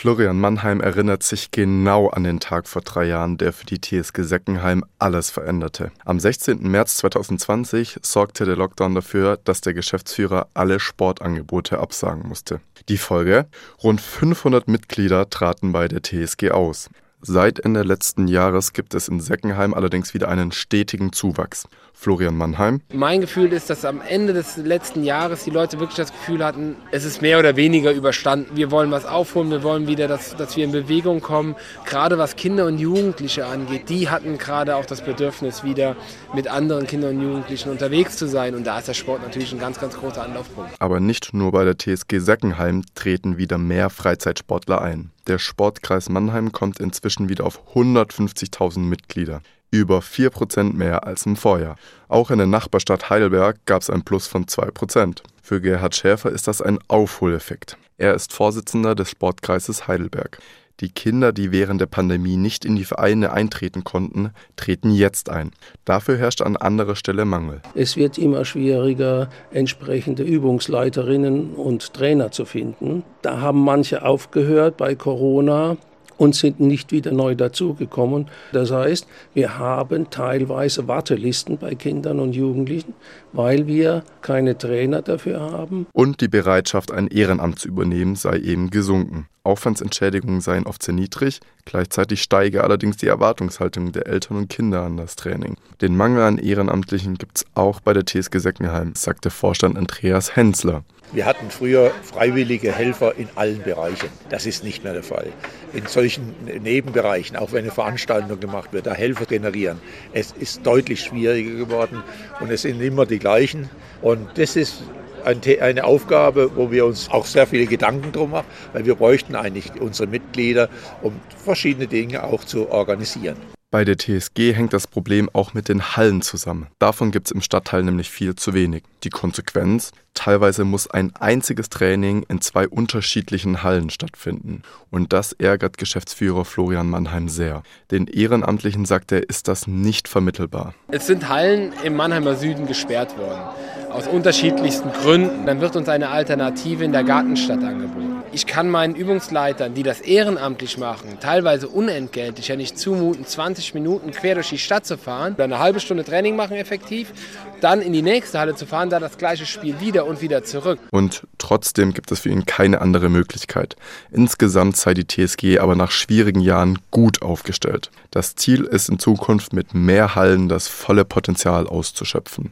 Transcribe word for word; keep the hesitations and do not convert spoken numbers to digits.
Florian Mannheim erinnert sich genau an den Tag vor drei Jahren, der für die T S G Seckenheim alles veränderte. Am sechzehnten März zweitausendzwanzig sorgte der Lockdown dafür, dass der Geschäftsführer alle Sportangebote absagen musste. Die Folge? Rund fünfhundert Mitglieder traten bei der T S G aus. Seit Ende letzten Jahres gibt es in Seckenheim allerdings wieder einen stetigen Zuwachs. Florian Mannheim. Mein Gefühl ist, dass am Ende des letzten Jahres die Leute wirklich das Gefühl hatten, es ist mehr oder weniger überstanden. Wir wollen was aufholen, wir wollen wieder, dass, dass wir in Bewegung kommen. Gerade was Kinder und Jugendliche angeht, die hatten gerade auch das Bedürfnis, wieder mit anderen Kindern und Jugendlichen unterwegs zu sein. Und da ist der Sport natürlich ein ganz, ganz großer Anlaufpunkt. Aber nicht nur bei der T S G Seckenheim treten wieder mehr Freizeitsportler ein. Der Sportkreis Mannheim kommt inzwischen wieder auf hundertfünfzigtausend Mitglieder. Über vier Prozent mehr als im Vorjahr. Auch in der Nachbarstadt Heidelberg gab es ein Plus von zwei Prozent. Für Gerhard Schäfer ist das ein Aufholeffekt. Er ist Vorsitzender des Sportkreises Heidelberg. Die Kinder, die während der Pandemie nicht in die Vereine eintreten konnten, treten jetzt ein. Dafür herrscht an anderer Stelle Mangel. Es wird immer schwieriger, entsprechende Übungsleiterinnen und Trainer zu finden. Da haben manche aufgehört bei Corona und sind nicht wieder neu dazugekommen. Das heißt, wir haben teilweise Wartelisten bei Kindern und Jugendlichen, weil wir keine Trainer dafür haben. Und die Bereitschaft, ein Ehrenamt zu übernehmen, sei eben gesunken. Aufwandsentschädigungen seien oft sehr niedrig, gleichzeitig steige allerdings die Erwartungshaltung der Eltern und Kinder an das Training. Den Mangel an Ehrenamtlichen gibt es auch bei der T S G Seckenheim, sagt der Vorstand Andreas Hensler. Wir hatten früher freiwillige Helfer in allen Bereichen. Das ist nicht mehr der Fall. In solchen Nebenbereichen, auch wenn eine Veranstaltung gemacht wird, da Helfer generieren. Es ist deutlich schwieriger geworden und es sind immer die gleichen. Und das ist eine Aufgabe, wo wir uns auch sehr viele Gedanken drum machen, weil wir bräuchten eigentlich unsere Mitglieder, um verschiedene Dinge auch zu organisieren. Bei der T S G hängt das Problem auch mit den Hallen zusammen. Davon gibt es im Stadtteil nämlich viel zu wenig. Die Konsequenz? Teilweise muss ein einziges Training in zwei unterschiedlichen Hallen stattfinden. Und das ärgert Geschäftsführer Florian Mannheim sehr. Den Ehrenamtlichen, sagt er, ist das nicht vermittelbar. Es sind Hallen im Mannheimer Süden gesperrt worden. Aus unterschiedlichsten Gründen. Dann wird uns eine Alternative in der Gartenstadt angeboten. Ich kann meinen Übungsleitern, die das ehrenamtlich machen, teilweise unentgeltlich, ja nicht zumuten, zwanzig Minuten quer durch die Stadt zu fahren, eine halbe Stunde Training machen effektiv, dann in die nächste Halle zu fahren, da das gleiche Spiel wieder und wieder zurück. Und trotzdem gibt es für ihn keine andere Möglichkeit. Insgesamt sei die T S G aber nach schwierigen Jahren gut aufgestellt. Das Ziel ist in Zukunft mit mehr Hallen das volle Potenzial auszuschöpfen.